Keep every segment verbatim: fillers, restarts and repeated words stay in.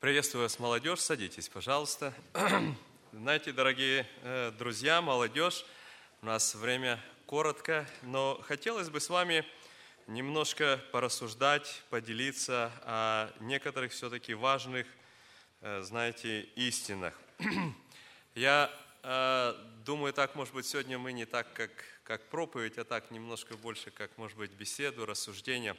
Приветствую вас, молодежь. Садитесь, пожалуйста. Знаете, дорогие друзья, молодежь, у нас время коротко, но хотелось бы с вами немножко порассуждать, поделиться о некоторых все-таки важных, знаете, истинах. Я э, думаю, так, может быть, сегодня мы не так, как, как проповедь, а так немножко больше, как, может быть, беседу, рассуждение.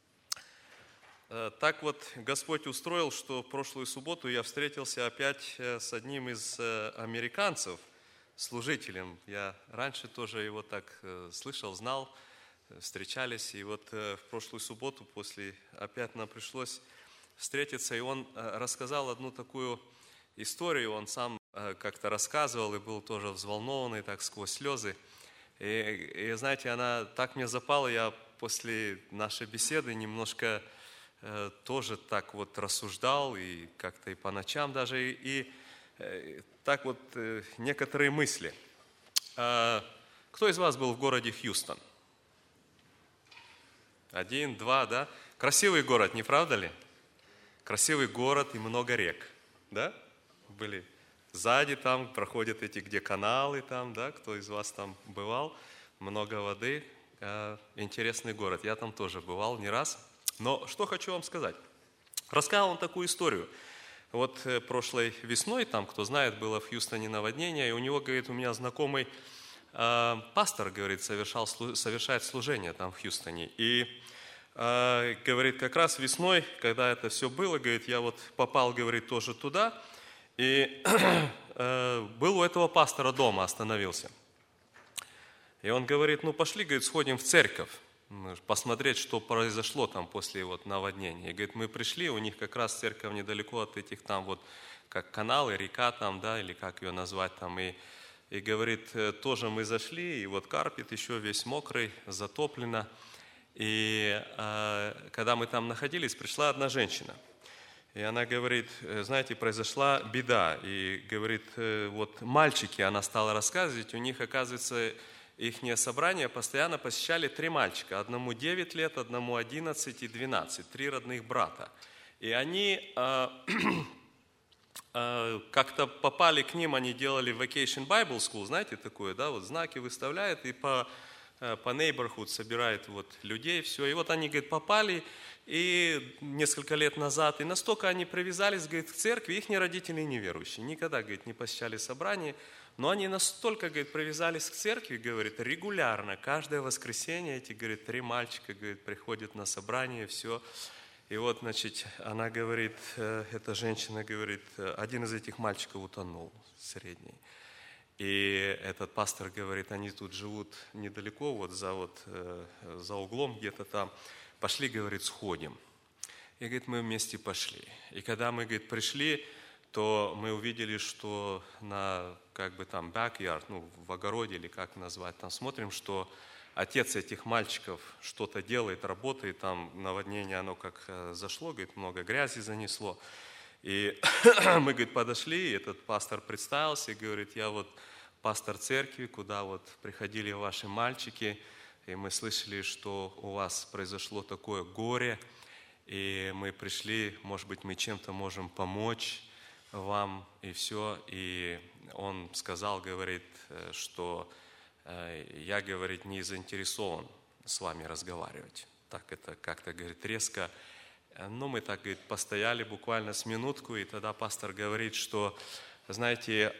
Так вот, Господь устроил, что в прошлую субботу я встретился опять с одним из американцев, служителем. Я раньше тоже его так слышал, знал, встречались. И вот в прошлую субботу после опять нам пришлось встретиться, и он рассказал одну такую историю. Он сам как-то рассказывал и был тоже взволнованный, так сквозь слезы. И, и знаете, она так мне запала, я после нашей беседы немножко тоже так вот рассуждал, и как-то и по ночам даже, и, и, и так вот некоторые мысли. Кто из вас был в городе Хьюстон? Один, два, да? Красивый город, не правда ли? Красивый город и много рек, да? Были сзади там, проходят эти, где каналы там, да? Кто из вас там бывал? Много воды. Интересный город, я там тоже бывал не раз. Но что хочу вам сказать. Рассказал он такую историю. Вот прошлой весной, там, кто знает, было в Хьюстоне наводнение, и у него, говорит, у меня знакомый э, пастор, говорит, совершал, совершает служение там в Хьюстоне. И, э, говорит, как раз весной, когда это все было, говорит, я вот попал, говорит, тоже туда, и э, был у этого пастора дома, остановился. И он говорит, ну пошли, говорит, сходим в церковь, посмотреть, что произошло там после вот наводнения. И говорит, мы пришли, у них как раз церковь недалеко от этих там вот, как каналы, река там, да, или как ее назвать там. И, и говорит, тоже мы зашли, и вот карпет еще весь мокрый, затоплено. И э, когда мы там находились, пришла одна женщина. И она говорит, знаете, произошла беда. И говорит, вот мальчики, она стала рассказывать, у них, оказывается, ихнее собрание постоянно посещали три мальчика. Одному девять лет, одному одиннадцать и двенадцать. Три родных брата. И они э, э, как-то попали к ним, они делали Vacation Bible School, знаете такое, да, вот знаки выставляют и по, э, по neighborhood собирают вот людей, все. И вот они, говорит, попали и несколько лет назад, и настолько они привязались, говорит, к церкви, их родители неверующие, никогда, говорит, не посещали собрания. Но они настолько, говорит, привязались к церкви, говорит, регулярно, каждое воскресенье эти, говорит, три мальчика, говорит, приходят на собрание, все. И вот, значит, она говорит, эта женщина говорит, один из этих мальчиков утонул, средний. И этот пастор говорит, они тут живут недалеко, вот за, вот, за углом где-то там. Пошли, говорит, сходим. И, говорит, мы вместе пошли. И когда мы, говорит, пришли, то мы увидели, что на, как бы там, backyard, ну, в огороде, или как назвать, там смотрим, что отец этих мальчиков что-то делает, работает, там наводнение, оно как зашло, говорит, много грязи занесло. И мы, говорит, подошли, и этот пастор представился, и говорит, я вот пастор церкви, куда вот приходили ваши мальчики, и мы слышали, что у вас произошло такое горе, и мы пришли, может быть, мы чем-то можем помочь вам, и все. И он сказал, говорит, что я, говорит, не заинтересован с вами разговаривать. Так это как-то, говорит, резко. Но мы так, говорит, постояли буквально с минутку, и тогда пастор говорит, что, знаете,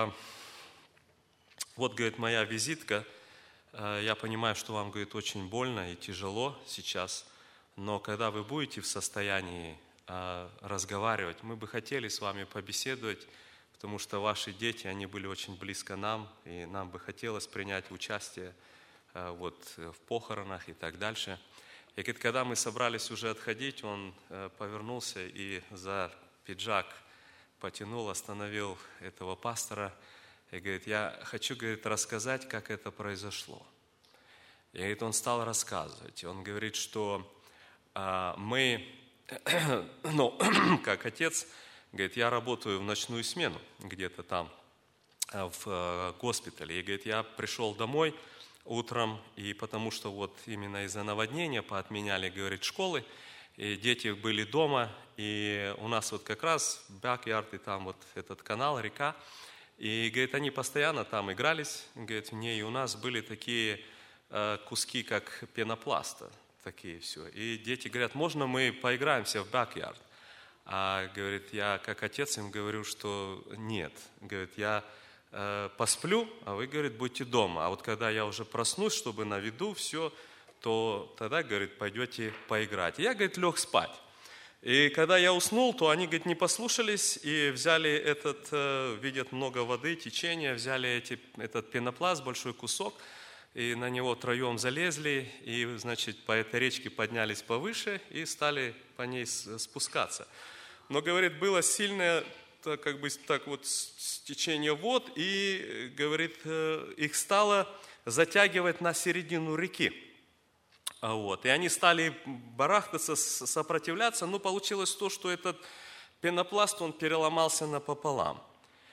вот, говорит, моя визитка, я понимаю, что вам, говорит, очень больно и тяжело сейчас, но когда вы будете в состоянии разговаривать, мы бы хотели с вами побеседовать, потому что ваши дети, они были очень близко нам, и нам бы хотелось принять участие вот, в похоронах и так дальше. И когда мы собрались уже отходить, он повернулся и за пиджак потянул, остановил этого пастора и говорит, я хочу, говорит, рассказать, как это произошло. И, говорит, он стал рассказывать. И он говорит, что а, мы... Ну, как отец, говорит, я работаю в ночную смену где-то там в госпитале. И, говорит, я пришел домой утром, и потому что вот именно из-за наводнения поотменяли, говорит, школы, и дети были дома, и у нас вот как раз бэк-ярд, и там вот этот канал, река, и, говорит, они постоянно там игрались, говорит, в ней, и у нас были такие э, куски, как пенопласта, такие все. И дети говорят, можно мы поиграемся в бэк-ярд? А, говорит, я как отец им говорю, что нет. Говорит, я э, посплю, а вы, говорит, будьте дома. А вот когда я уже проснусь, чтобы на виду все, то тогда, говорит, пойдете поиграть. И я, говорит, лег спать. И когда я уснул, то они, говорит, не послушались и взяли этот, э, видят много воды, течения, взяли эти, этот пенопласт, большой кусок, и на него троем залезли, и, значит, по этой речке поднялись повыше и стали по ней спускаться. Но, говорит, было сильное, так, как бы, так вот, течение вод, и, говорит, их стало затягивать на середину реки. Вот. И они стали барахтаться, сопротивляться, но получилось то, что этот пенопласт, он переломался напополам.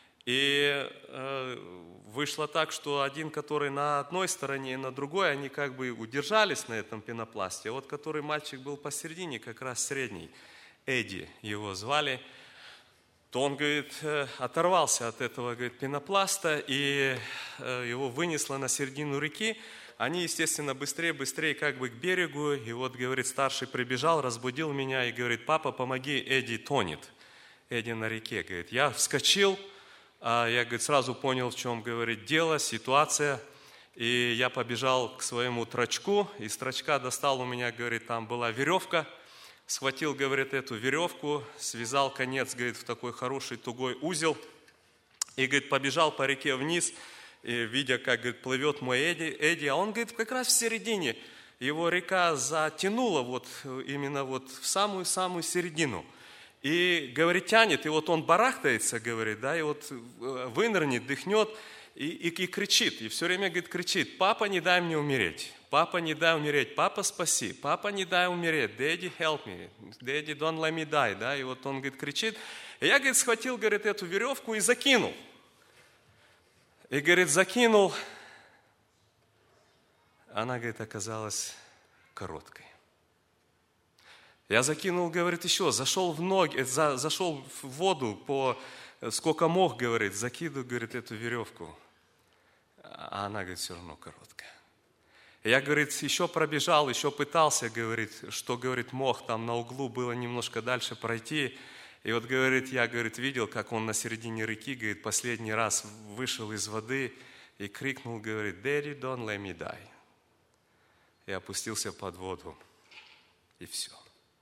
И э, вышло так, что один, который на одной стороне и на другой, они как бы удержались на этом пенопласте. А вот который мальчик был посередине, как раз средний, Эдди его звали, то он, говорит, оторвался от этого, говорит, пенопласта, и его вынесло на середину реки. Они, естественно, быстрее-быстрее как бы к берегу, и вот, говорит, старший прибежал, разбудил меня и говорит, папа, помоги, Эдди тонет. Эдди на реке, говорит, я вскочил, а я, говорит, сразу понял, в чем, говорит, дело, ситуация, и я побежал к своему трачку, из трачка достал у меня, говорит, там была веревка, схватил, говорит, эту веревку, связал конец, говорит, в такой хороший тугой узел и, говорит, побежал по реке вниз, и, видя, как, говорит, плывет мой Эдди, Эдди, а он, говорит, как раз в середине, его река затянула вот именно вот в самую-самую середину. И, говорит, тянет, и вот он барахтается, говорит, да, и вот вынырнет, дыхнет и, и, и кричит, и все время, говорит, кричит, папа, не дай мне умереть. Папа, не дай умереть, папа, спаси, папа, не дай умереть, daddy, help me, daddy, don't let me die, да, и вот он, говорит, кричит. И я, говорит, схватил, говорит, эту веревку и закинул. И, говорит, закинул, она, говорит, оказалась короткой. Я закинул, говорит, еще, зашел в ноги, за, зашел в воду, по, сколько мог, говорит, закидываю, говорит, эту веревку, а она, говорит, все равно короткая. Я, говорит, еще пробежал, еще пытался, говорит, что, говорит, мог там на углу было немножко дальше пройти. И вот, говорит, я, говорит, видел, как он на середине реки, говорит, последний раз вышел из воды и крикнул, говорит, Daddy, don't let me die. И опустился под воду. И все.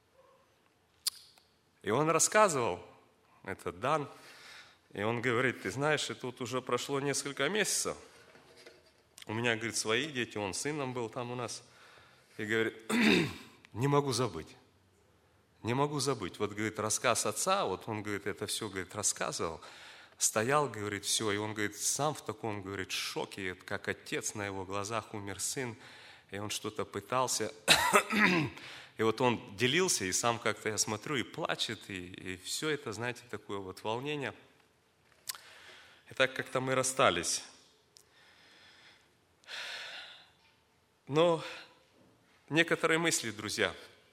И он рассказывал, это Дан, и он говорит, ты знаешь, и тут уже прошло несколько месяцев. У меня, говорит, свои дети, он сыном был там у нас. И говорит, не могу забыть. Не могу забыть. Вот, говорит, рассказ отца, вот он, говорит, это все, говорит, рассказывал. Стоял, говорит, все, и он, говорит, сам в таком, говорит, шоке, как отец, на его глазах умер сын, и он что-то пытался. И вот он делился, и сам как-то, я смотрю, и плачет, и, и все это, знаете, такое вот волнение. И так как-то мы расстались. Но некоторые мысли, друзья.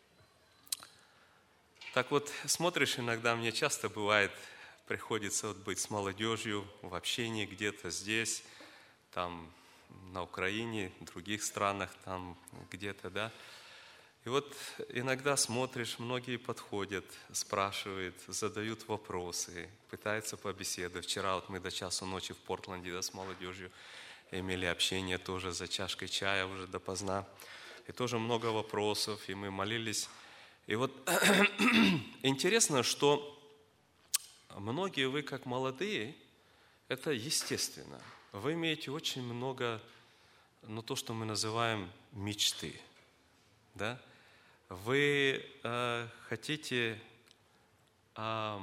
Так вот, смотришь, иногда мне часто бывает, приходится вот быть с молодежью в общении где-то здесь, там на Украине, в других странах, там где-то, да. И вот иногда смотришь, многие подходят, спрашивают, задают вопросы, пытаются побеседовать. Вчера вот мы до часу ночи в Портленде, да, с молодежью имели общение тоже за чашкой чая уже допоздна. И тоже много вопросов, и мы молились. И вот интересно, что многие вы, как молодые, это естественно. Вы имеете очень много, ну, то, что мы называем мечты. Да? Вы э, хотите э,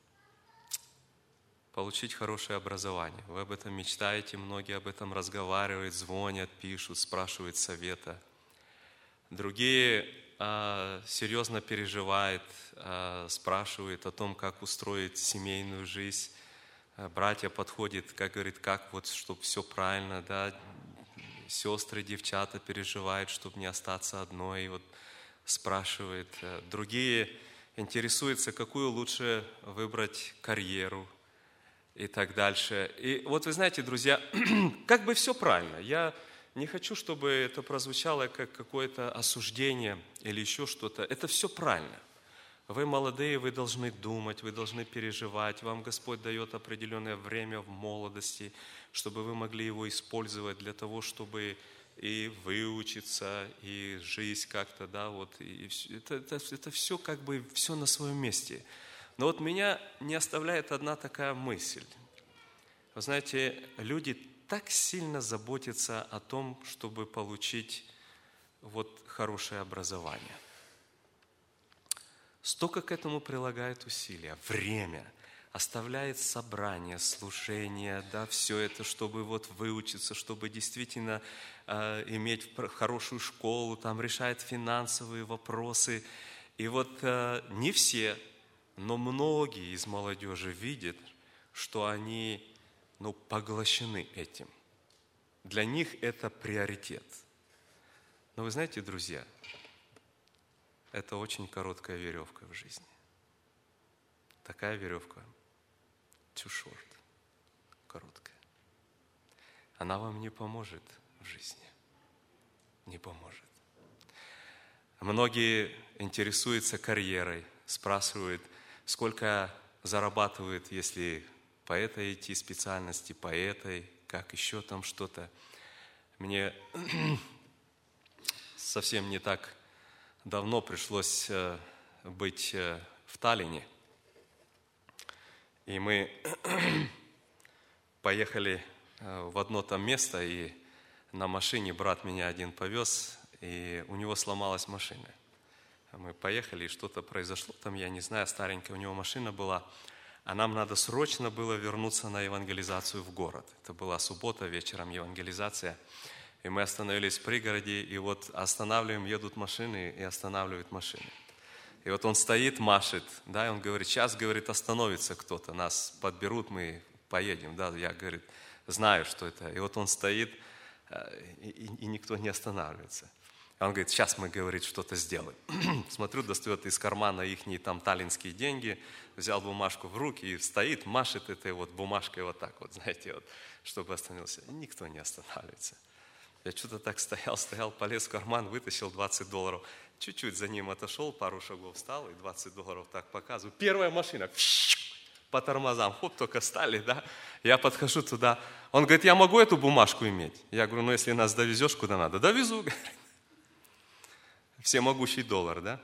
получить хорошее образование. Вы об этом мечтаете, многие об этом разговаривают, звонят, пишут, спрашивают совета. Другие э, серьезно переживают, э, спрашивают о том, как устроить семейную жизнь. Братья подходят, как говорит, как вот, чтобы все правильно, да. Сестры, девчата переживают, чтобы не остаться одной. И вот спрашивает. Другие интересуются, какую лучше выбрать карьеру и так дальше. И вот вы знаете, друзья, как бы все правильно. Я не хочу, чтобы это прозвучало как какое-то осуждение или еще что-то. Это все правильно. Вы молодые, вы должны думать, вы должны переживать. Вам Господь дает определенное время в молодости, чтобы вы могли его использовать для того, чтобы и выучиться, и жизнь как-то, да, вот. И это, это, это все как бы все на своем месте. Но вот меня не оставляет одна такая мысль. Вы знаете, люди так сильно заботятся о том, чтобы получить вот хорошее образование. Столько к этому прилагает усилия, время, оставляет собрания, служения, да, все это, чтобы вот выучиться, чтобы действительно э, иметь хорошую школу, там решает финансовые вопросы. И вот э, не все, но многие из молодежи видят, что они, ну, поглощены этим. Для них это приоритет. Но вы знаете, друзья, это очень короткая веревка в жизни. Такая веревка too short, короткая. Она вам не поможет в жизни. Не поможет. Многие интересуются карьерой, спрашивают, сколько зарабатывают, если по этой идти специальности, по этой, как еще там что-то. Мне совсем не так давно пришлось быть в Таллине. И мы поехали в одно там место, и на машине брат меня один повез, и у него сломалась машина. Мы поехали, и что-то произошло там, я не знаю, старенькая у него машина была, а нам надо срочно было вернуться на евангелизацию в город. Это была суббота, вечером евангелизация. И мы остановились в пригороде, и вот останавливаем, едут машины, и останавливают машины. И вот он стоит, машет, да, и он говорит, сейчас, говорит, остановится кто-то, нас подберут, мы поедем, да, я, говорит, знаю, что это. И вот он стоит, и, и, и никто не останавливается. А он говорит, сейчас мы, говорит, что-то сделаем. Смотрю, достает из кармана ихние там таллинские деньги, взял бумажку в руки и стоит, машет этой вот бумажкой вот так вот, знаете, вот, чтобы остановился. И никто не останавливается. Я что-то так стоял, стоял, полез в карман, вытащил двадцать долларов. Чуть-чуть за ним отошел, пару шагов встал и двадцать долларов так показываю. Первая машина, по тормозам, хоп, только стали, да. Я подхожу туда. Он говорит, я могу эту бумажку иметь? Я говорю, ну если нас довезешь куда надо. Довезу, говорит. Всемогущий доллар, да?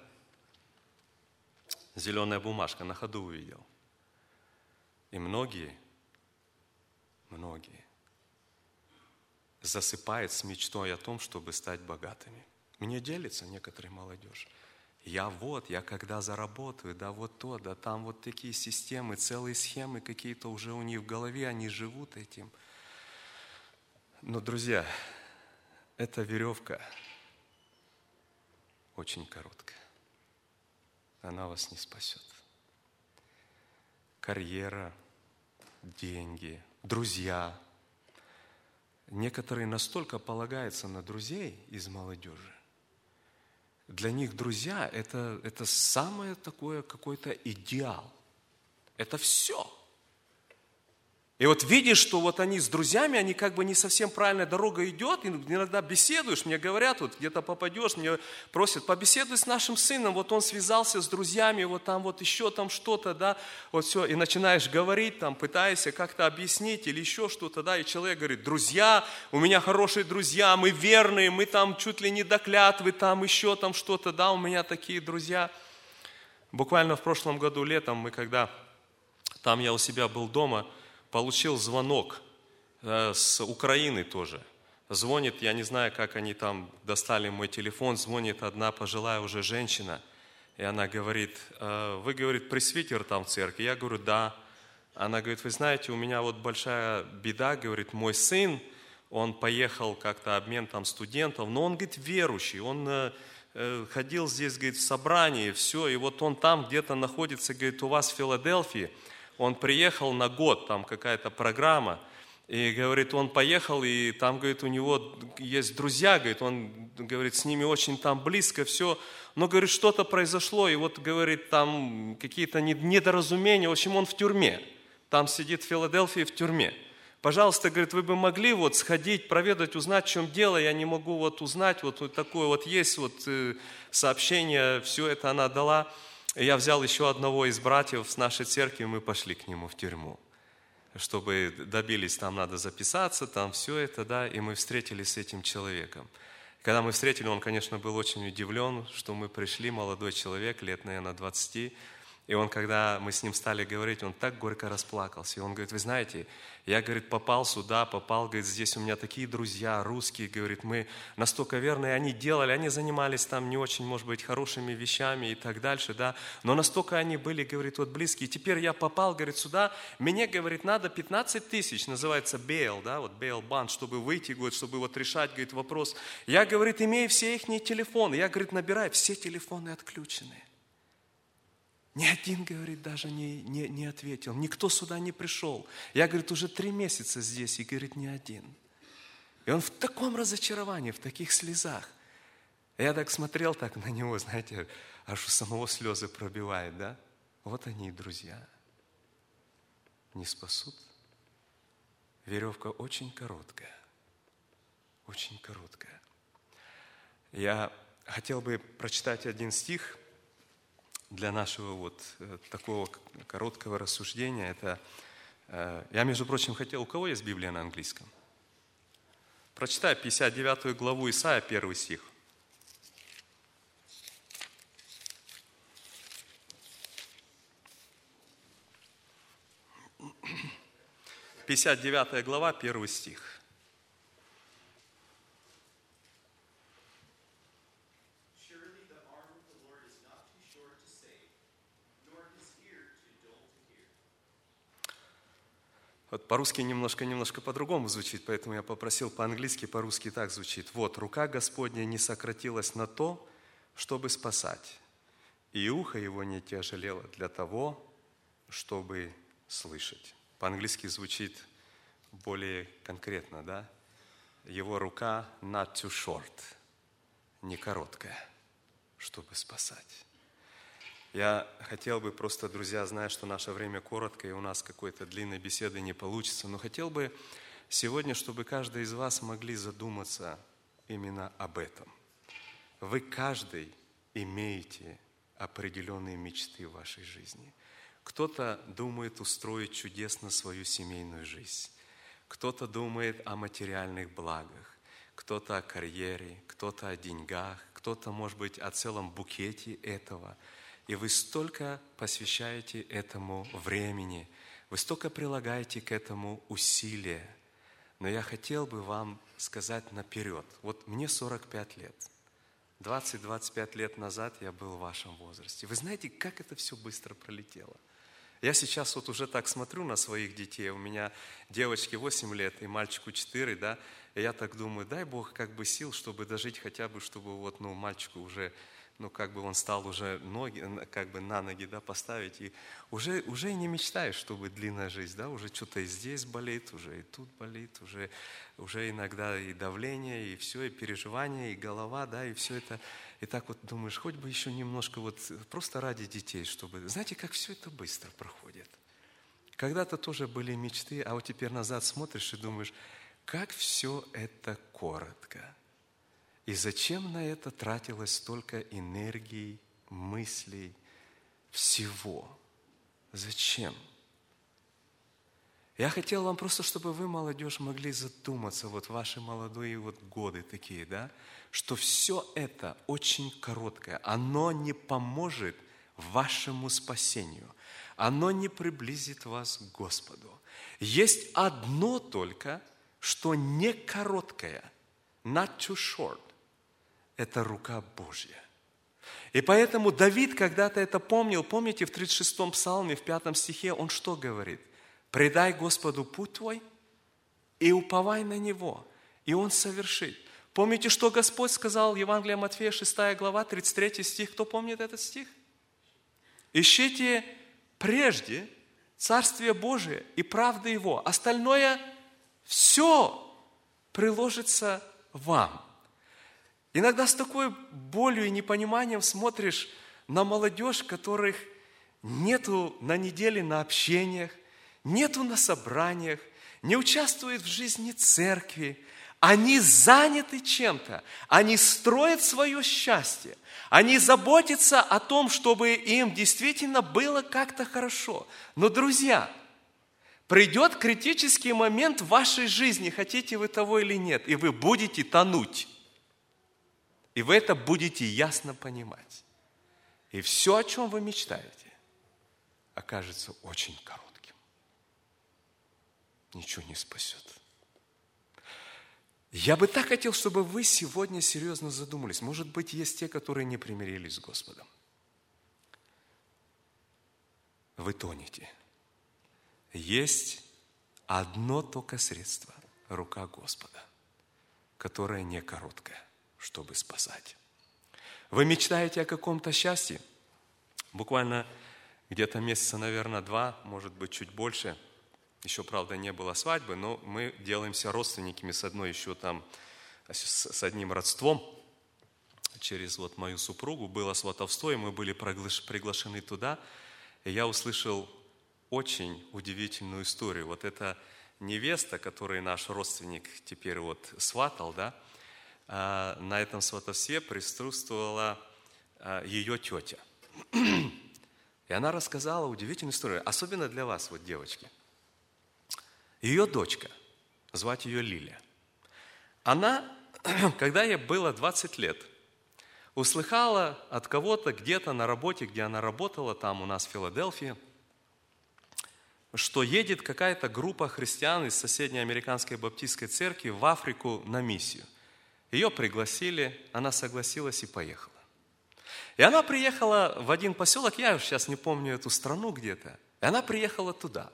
Зеленая бумажка, на ходу увидел. И многие, многие засыпают с мечтой о том, чтобы стать богатыми. Мне делится некоторые молодежь. Я вот, я когда заработаю, да вот то, да там вот такие системы, целые схемы какие-то уже у них в голове, они живут этим. Но, друзья, эта веревка очень короткая. Она вас не спасет. Карьера, деньги, друзья. Некоторые настолько полагаются на друзей из молодежи. Для них друзья – это, это самое такое какой-то идеал. Это все. И вот видишь, что вот они с друзьями, они как бы не совсем правильная дорога идет, и иногда беседуешь, мне говорят, вот где-то попадешь, мне просят, побеседуй с нашим сыном, вот он связался с друзьями, вот там вот еще там что-то, да, вот все, и начинаешь говорить, там, пытаешься как-то объяснить или еще что-то, да, и человек говорит, друзья, у меня хорошие друзья, мы верные, мы там чуть ли не до клятвы, там еще там что-то, да, у меня такие друзья. Буквально в прошлом году летом мы когда, там я у себя был дома, получил звонок э, с Украины тоже. Звонит, я не знаю, как они там достали мой телефон, звонит одна пожилая уже женщина, и она говорит, э, вы, говорит, пресвитер там в церкви? Я говорю, да. Она говорит, вы знаете, у меня вот большая беда, говорит, мой сын, он поехал как-то обмен там студентов, но он, говорит, верующий, он э, э, ходил здесь, говорит, в собрании, все, и вот он там где-то находится, говорит, у вас в Филадельфии. Он приехал на год, там какая-то программа, И, говорит, он поехал, и там, говорит, у него есть друзья, говорит, он, говорит, с ними очень там близко, все. Но, говорит, что-то произошло, и вот, говорит, там какие-то недоразумения. В общем, он в тюрьме. Там сидит в Филадельфии в тюрьме. Пожалуйста, говорит, вы бы могли вот сходить, проведать, узнать, в чем дело. Я не могу вот узнать, вот, вот такое вот есть вот сообщение, все это она дала. И я взял еще одного из братьев с нашей церкви, и мы пошли к нему в тюрьму. Чтобы добились, там надо записаться, там все это, да, и мы встретились с этим человеком. Когда мы встретили, он, конечно, был очень удивлен, что мы пришли, молодой человек, лет, наверное, двадцать. И он, когда мы с ним стали говорить, он так горько расплакался. И он говорит, вы знаете, я, говорит, попал сюда, попал, говорит, здесь у меня такие друзья русские, говорит, мы настолько верные, они делали, они занимались там не очень, может быть, хорошими вещами и так дальше, да, но настолько они были, говорит, вот близкие. И теперь я попал, говорит, сюда, мне, говорит, надо пятнадцать тысяч, называется бейл, да, вот бейл банд, чтобы выйти, говорит, чтобы вот решать, говорит, вопрос. Я, говорит, имею все их телефоны, я, говорит, набираю, все телефоны отключены. Ни один, говорит, даже не, не, не ответил. Никто сюда не пришел. Я, говорит, уже три месяца здесь, и, говорит, ни один. И он в таком разочаровании, в таких слезах. Я так смотрел так на него, знаете, аж у самого слезы пробивает, да? Вот они и друзья. Не спасут. Веревка очень короткая. Очень короткая. Я хотел бы прочитать один стих для нашего вот такого короткого рассуждения. Это, я, между прочим, хотел, у кого есть Библия на английском? Прочитай пятьдесят девятую главу Исаия, первый стих. пятьдесят девятая глава, первый стих. Вот по-русски немножко, немножко по-другому звучит, поэтому я попросил по-английски, по-русски так звучит. Вот, рука Господня не сократилась на то, чтобы спасать, и ухо его не тяжелело для того, чтобы слышать. По-английски звучит более конкретно, да? Его рука not too short, не короткая, чтобы спасать. Я хотел бы просто, друзья, зная, что наше время короткое, и у нас какой-то длинной беседы не получится, но хотел бы сегодня, чтобы каждый из вас могли задуматься именно об этом. Вы каждый имеете определенные мечты в вашей жизни. Кто-то думает устроить чудесно свою семейную жизнь. Кто-то думает о материальных благах, кто-то о карьере, кто-то о деньгах, кто-то, может быть, о целом букете этого. И вы столько посвящаете этому времени, вы столько прилагаете к этому усилия. Но я хотел бы вам сказать наперед. Вот мне сорок пять лет. двадцать-двадцать пять лет назад я был в вашем возрасте. Вы знаете, как это все быстро пролетело? Я сейчас вот уже так смотрю на своих детей. У меня девочке восемь лет и мальчику четыре, да. И я так думаю, дай Бог как бы сил, чтобы дожить хотя бы, чтобы вот, ну, мальчику уже... ну, как бы он стал уже ноги, как бы на ноги, да, поставить, и уже, уже и не мечтаешь, чтобы длинная жизнь, да, уже что-то и здесь болит, уже и тут болит, уже, уже иногда и давление, и все, и переживания, и голова, да, и все это, и так вот думаешь, хоть бы еще немножко вот просто ради детей, чтобы, знаете, как все это быстро проходит. Когда-то тоже были мечты, а вот теперь назад смотришь и думаешь, как все это коротко. И зачем на это тратилось столько энергии, мыслей, всего? Зачем? Я хотел вам просто, чтобы вы, молодежь, могли задуматься, вот ваши молодые вот годы такие, да, что все это очень короткое, оно не поможет вашему спасению, оно не приблизит вас к Господу. Есть одно только, что не короткое, not too short. Это рука Божья. И поэтому Давид когда-то это помнил. Помните, в тридцать шестом псалме, в пятом стихе, он что говорит? «Предай Господу путь твой и уповай на Него, и Он совершит». Помните, что Господь сказал в Евангелии Матфея, шестая глава, тридцать третий стих? Кто помнит этот стих? «Ищите прежде Царствие Божие и правды Его, остальное все приложится вам. Иногда с такой болью и непониманием смотришь на молодежь, которых нету на неделе на общениях, нету на собраниях, не участвует в жизни церкви. Они заняты чем-то, они строят свое счастье, они заботятся о том, чтобы им действительно было как-то хорошо. Но, друзья, придет критический момент в вашей жизни, хотите вы того или нет, и вы будете тонуть. И вы это будете ясно понимать. И все, о чем вы мечтаете, окажется очень коротким. Ничего не спасет. Я бы так хотел, чтобы вы сегодня серьезно задумались. Может быть, есть те, которые не примирились с Господом. Вы тонете. Есть одно только средство – рука Господа, которая не короткая, чтобы спасать. Вы мечтаете о каком-то счастье? Буквально где-то месяца, наверное, два, может быть, чуть больше. Еще, правда, не было свадьбы, но мы делаемся родственниками с одной еще там, с одним родством. Через вот мою супругу было сватовство, и мы были приглашены туда. И я услышал очень удивительную историю. Вот эта невеста, которую наш родственник теперь вот сватал, да, на этом сватовстве присутствовала ее тетя. И она рассказала удивительную историю, особенно для вас, вот девочки. Ее дочка, звать ее Лиля, она, когда ей было двадцать лет, услыхала от кого-то где-то на работе, где она работала, там у нас в Филадельфии, что едет какая-то группа христиан из соседней американской баптистской церкви в Африку на миссию. Ее пригласили, она согласилась и поехала. И она приехала в один поселок, я уж сейчас не помню эту страну где-то, и она приехала туда.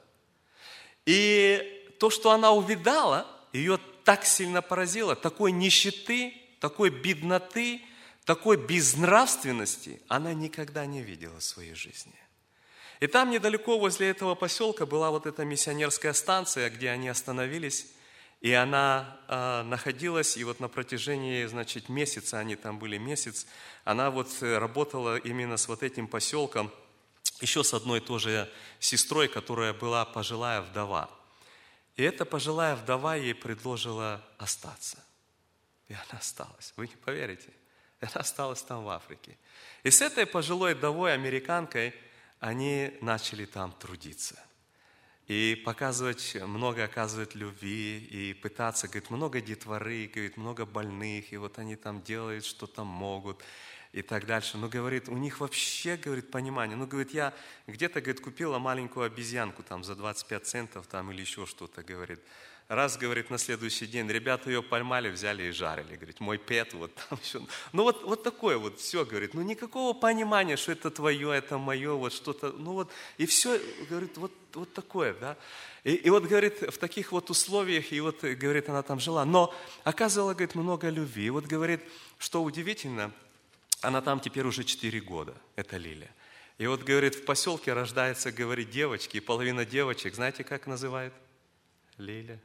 И то, что она увидала, ее так сильно поразило, такой нищеты, такой бедноты, такой безнравственности она никогда не видела в своей жизни. И там недалеко возле этого поселка была вот эта миссионерская станция, где они остановились, и она э, находилась, и вот на протяжении, значит, месяца, они там были месяц, она вот работала именно с вот этим поселком, еще с одной тоже сестрой, которая была пожилая вдова. И эта пожилая вдова ей предложила остаться. И она осталась. Вы не поверите. Она осталась там в Африке. И с этой пожилой вдовой, американкой, они начали там трудиться. И показывать, много оказывать любви, и пытаться, говорит, много детворы, говорит, много больных, и вот они там делают, что там могут. И так дальше. Но, говорит, у них вообще, говорит, понимание. Ну, говорит, я где-то, говорит, купила маленькую обезьянку там за двадцать пять центов там или еще что-то, говорит. Раз, говорит, на следующий день ребята ее поймали, взяли и жарили. Говорит, мой пет, вот там еще. Ну, вот, вот такое вот все, говорит. Ну, никакого понимания, что это твое, это мое, вот что-то. Ну, вот, и все, говорит, вот, вот такое, да. И, и вот, говорит, в таких вот условиях, и вот, говорит, она там жила. Но оказывала, говорит, много любви. И вот, говорит, что удивительно, она там теперь уже четыре года, это Лиля. И вот, говорит, в поселке рождается, говорит, девочки, и половина девочек, знаете, как называют? Лиля.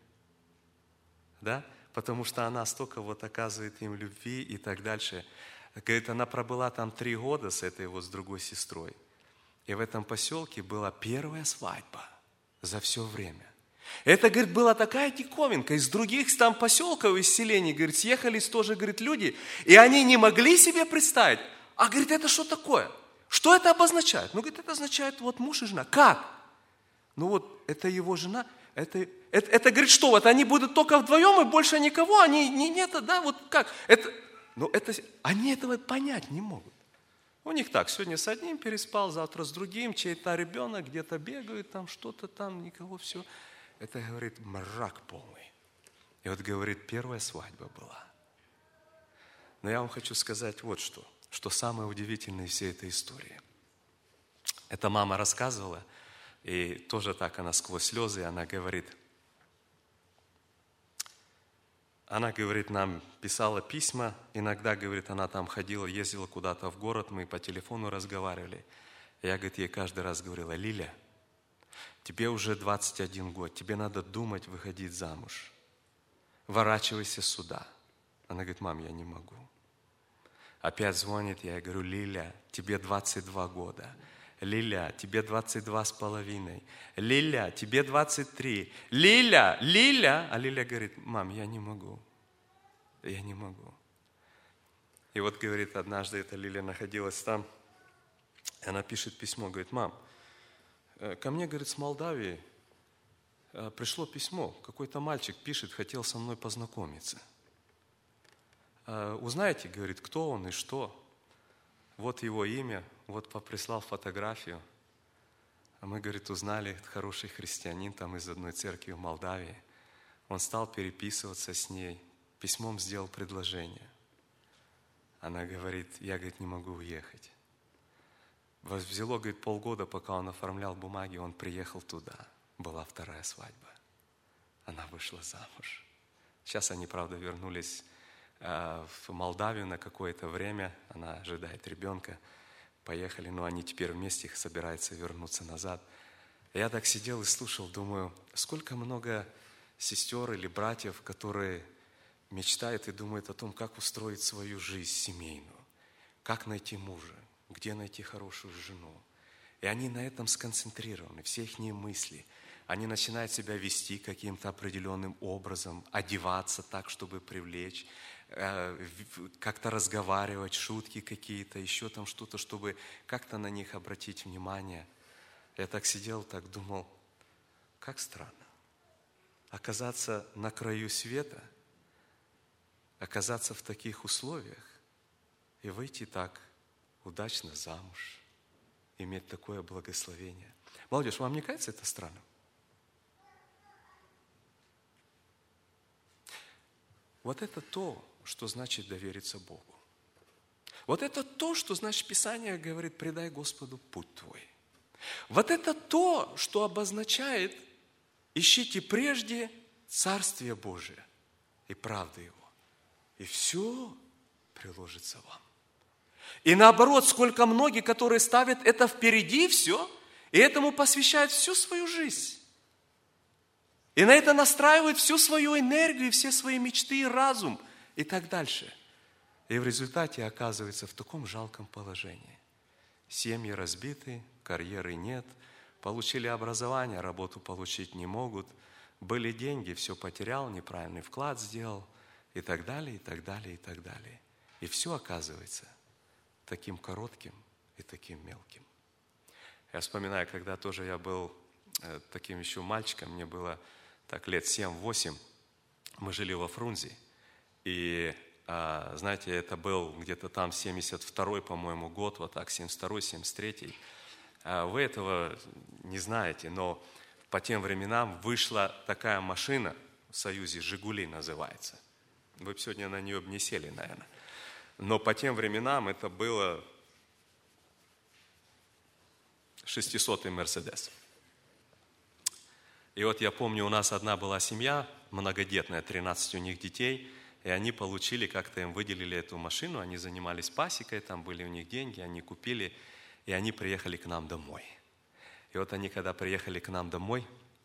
Да? Потому что она столько вот оказывает им любви и так дальше. Говорит, она пробыла там три года с этой вот, с другой сестрой. И в этом поселке была первая свадьба за все время. Это, говорит, была такая диковинка. Из других там поселков, из селений, говорит, съехались тоже, говорит, люди, и они не могли себе представить. А, говорит, это что такое? Что это обозначает? Ну, говорит, это означает вот муж и жена. Как? Ну, вот это его жена, это, это, это говорит, что вот они будут только вдвоем и больше никого, они не, нет, да, вот как? Это, ну, это, они этого понять не могут. У них так, сегодня с одним переспал, завтра с другим, чей-то ребенок где-то бегает, там что-то там, никого, все. Это, говорит, мрак полный. И вот, говорит, первая свадьба была. Но я вам хочу сказать вот что, что самое удивительное в всей этой истории. Эта мама рассказывала, и тоже так она сквозь слезы, она говорит, она, говорит, нам писала письма, иногда, говорит, она там ходила, ездила куда-то в город, мы по телефону разговаривали. Я, говорит, ей каждый раз говорила, Лиля, тебе уже двадцать один год, тебе надо думать, выходить замуж. ворачивайся сюда. Она говорит, мам, я не могу. Опять звонит, я говорю, Лиля, тебе двадцать два года. Лиля, тебе двадцать два с половиной. Лиля, тебе двадцать три. Лиля, Лиля. А Лиля говорит, мам, я не могу. Я не могу. И вот, говорит, однажды эта Лиля находилась там, и она пишет письмо, говорит, мам, ко мне, говорит, с Молдавии пришло письмо, какой-то мальчик пишет, хотел со мной познакомиться. Узнаете, говорит, кто он и что. Вот его имя, вот прислал фотографию. А мы, говорит, узнали, хороший христианин там из одной церкви в Молдавии. Он стал переписываться с ней, письмом сделал предложение. Она говорит, я, говорит, не могу уехать. Взяло, говорит, полгода, пока он оформлял бумаги, он приехал туда. Была вторая свадьба. Она вышла замуж. Сейчас они, правда, вернулись в Молдавию на какое-то время. Она ожидает ребенка. Поехали, но они теперь вместе собираются вернуться назад. Я так сидел и слушал, думаю, сколько много сестер или братьев, которые мечтают и думают о том, как устроить свою жизнь семейную, как найти мужа, где найти хорошую жену. И они на этом сконцентрированы, все их мысли. Они начинают себя вести каким-то определенным образом, одеваться так, чтобы привлечь, как-то разговаривать, шутки какие-то, еще там что-то, чтобы как-то на них обратить внимание. Я так сидел, так думал, как странно. Оказаться на краю света, оказаться в таких условиях и выйти так удачно замуж, иметь такое благословение. Молодежь, вам не кажется это странным? Вот это то, что значит довериться Богу. Вот это то, что значит Писание говорит, предай Господу путь твой. Вот это то, что обозначает, ищите прежде Царствие Божие и правды Его. И все приложится вам. И наоборот, сколько многих, которые ставят это впереди все, и этому посвящают всю свою жизнь. И на это настраивают всю свою энергию, все свои мечты и разум, и так дальше. И в результате оказывается в таком жалком положении. Семьи разбиты, карьеры нет, получили образование, работу получить не могут, были деньги, все потерял, неправильный вклад сделал, и так далее, и так далее, и так далее. И все оказывается таким коротким и таким мелким. Я вспоминаю, когда тоже я был таким еще мальчиком, мне было так лет семь-восемь, мы жили во Фрунзе, и, знаете, это был где-то там семьдесят второй, по-моему, год, вот так, семьдесят второй, семьдесят третий. Вы этого не знаете, но по тем временам вышла такая машина в Союзе, «Жигули» называется. Вы бы сегодня на нее бы не сели, наверное. Но по тем временам это было шестисотый «Мерседес». И вот я помню, у нас одна была семья многодетная, тринадцать у них детей, и они получили, как-то им выделили эту машину, они занимались пасекой, там были у них деньги, они купили, и они приехали к нам домой. И вот они, когда приехали к нам домой,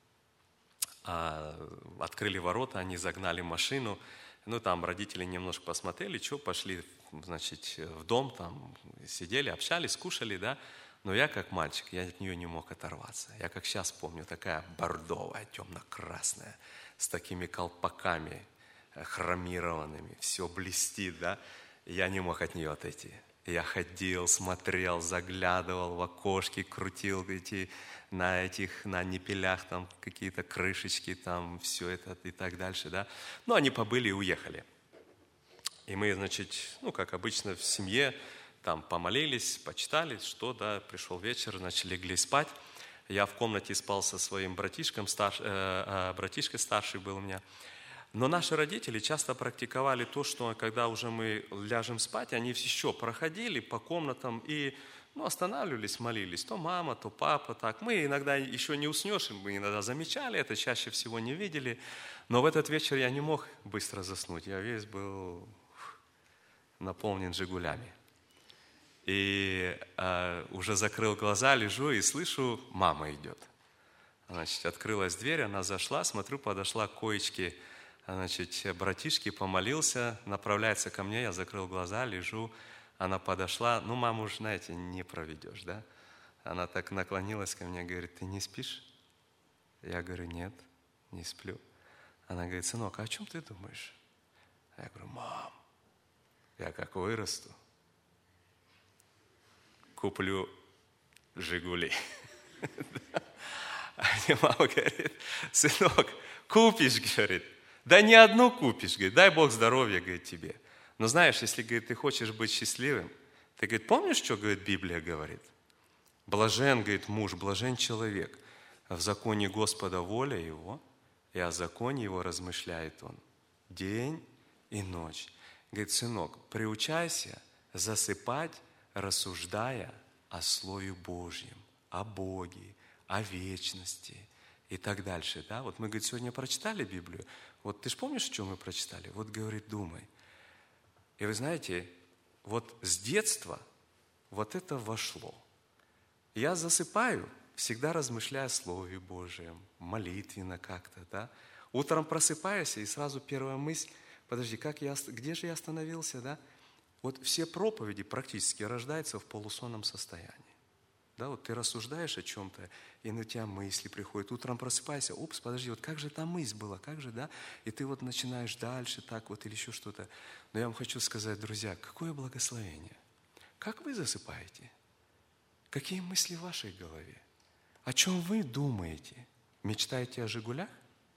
открыли ворота, они загнали машину, ну, там родители немножко посмотрели, что, пошли, значит, в дом, там сидели, общались, кушали, да. Но я, как мальчик, я от нее не мог оторваться. Я, как сейчас помню, такая бордовая, темно-красная, с такими колпаками хромированными, все блестит, да. Я не мог от нее отойти. Я ходил, смотрел, заглядывал в окошки, крутил эти, на этих, на ниппелях там какие-то крышечки, там все это и так дальше, да. Ну, они побыли и уехали. И мы, значит, ну, как обычно в семье, там помолились, почитали, что, да, пришел вечер, значит, легли спать. Я в комнате спал со своим братишком, старш, э, э, братишка старший был у меня. Но наши родители часто практиковали то, что когда уже мы ляжем спать, они еще проходили по комнатам и, ну, останавливались, молились. То мама, то папа, так. Мы иногда еще не уснешь, мы иногда замечали это, чаще всего не видели. Но в этот вечер я не мог быстро заснуть. Я весь был наполнен «Жигулями». И э, уже закрыл глаза, лежу и слышу, мама идет. Значит, открылась дверь, она зашла, смотрю, подошла к коечке Значит, братишки помолился, направляется ко мне, я закрыл глаза, лежу. Она подошла, ну, маму уж, знаете, не проведешь, да? Она так наклонилась ко мне, говорит, ты не спишь? Я говорю, нет, не сплю. Она говорит, сынок, а о чем ты думаешь? Я говорю, мам, я как вырасту, куплю «Жигули». А мне мама говорит, сынок, купишь, говорит, да не одну купишь, говорит, дай Бог здоровья, говорит, тебе. Но знаешь, если, говорит, ты хочешь быть счастливым, ты, говорит, помнишь, что, говорит, Библия говорит? Блажен, говорит, муж, блажен человек. В законе Господа воля его, и о законе его размышляет он день и ночь. Говорит, сынок, приучайся засыпать, рассуждая о Слове Божьем, о Боге, о вечности и так дальше. Да? Вот мы, говорит, сегодня прочитали Библию. Вот ты же помнишь, что мы прочитали? Вот, говорит, думай. И вы знаете, вот с детства вот это вошло. Я засыпаю, всегда размышляя о Слове Божьем, молитвенно как-то, да. Утром просыпаюсь, и сразу первая мысль, подожди, как я, где же я остановился, да? Вот все проповеди практически рождаются в полусонном состоянии. Да, вот ты рассуждаешь о чем-то, и на тебя мысли приходят. Утром просыпайся, упс, подожди, вот как же та мысль была, как же, да? И ты вот начинаешь дальше так вот или еще что-то. Но я вам хочу сказать, друзья, какое благословение. Как вы засыпаете? Какие мысли в вашей голове? О чем вы думаете? Мечтаете о «Жигулях»?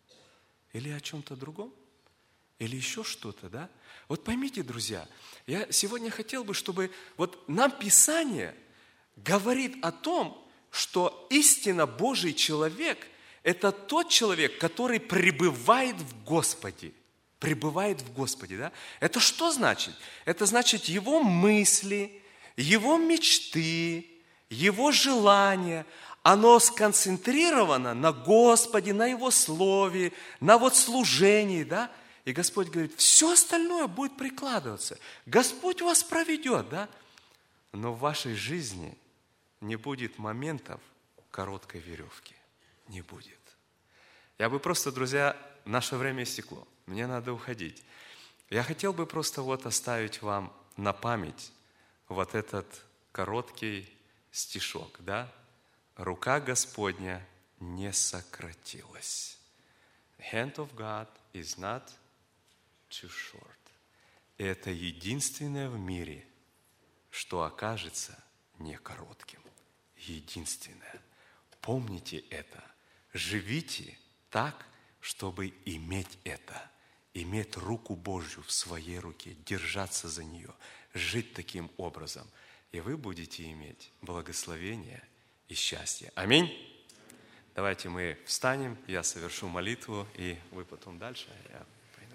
Или о чем-то другом? Или еще что-то, да? Вот поймите, друзья, я сегодня хотел бы, чтобы вот нам Писание говорит о том, что истинно Божий человек – это тот человек, который пребывает в Господе. Пребывает в Господе, да? Это что значит? Это значит его мысли, его мечты, его желания, оно сконцентрировано на Господе, на Его Слове, на вот служении, да? И Господь говорит, все остальное будет прикладываться. Господь вас проведет, да? Но в вашей жизни не будет моментов короткой веревки. Не будет. Я бы просто, друзья, наше время истекло. Мне надо уходить. Я хотел бы просто вот оставить вам на память вот этот короткий стишок, да? Рука Господня не сократилась. The hand of God is not too short. И это единственное в мире, что окажется не коротким. Единственное. Помните это. Живите так, чтобы иметь это. Иметь руку Божью в своей руке, держаться за нее, жить таким образом. И вы будете иметь благословение и счастье. Аминь. Давайте мы встанем, я совершу молитву, и вы потом дальше. Я пойду.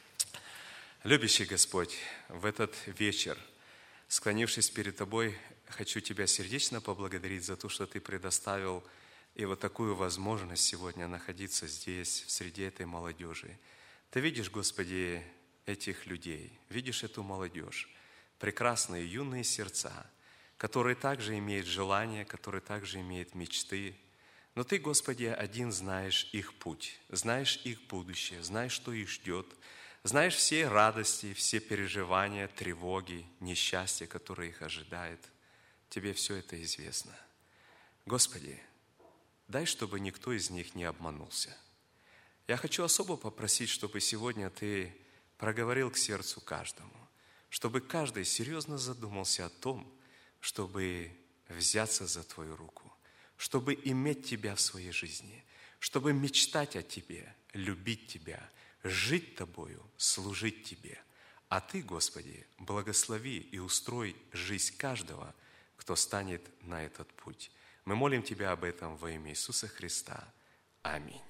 Любящий Господь, в этот вечер, склонившись перед Тобой, хочу Тебя сердечно поблагодарить за то, что Ты предоставил и вот такую возможность сегодня находиться здесь, в среде этой молодежи. Ты видишь, Господи, этих людей, видишь эту молодежь, прекрасные юные сердца, которые также имеют желания, которые также имеют мечты. Но Ты, Господи, один знаешь их путь, знаешь их будущее, знаешь, что их ждет, знаешь все радости, все переживания, тревоги, несчастья, которые их ожидает. Тебе все это известно. Господи, дай, чтобы никто из них не обманулся. Я хочу особо попросить, чтобы сегодня Ты проговорил к сердцу каждому, чтобы каждый серьезно задумался о том, чтобы взяться за Твою руку, чтобы иметь Тебя в своей жизни, чтобы мечтать о Тебе, любить Тебя, жить Тобою, служить Тебе. А Ты, Господи, благослови и устрой жизнь каждого, кто станет на этот путь. Мы молим Тебя об этом во имя Иисуса Христа. Аминь.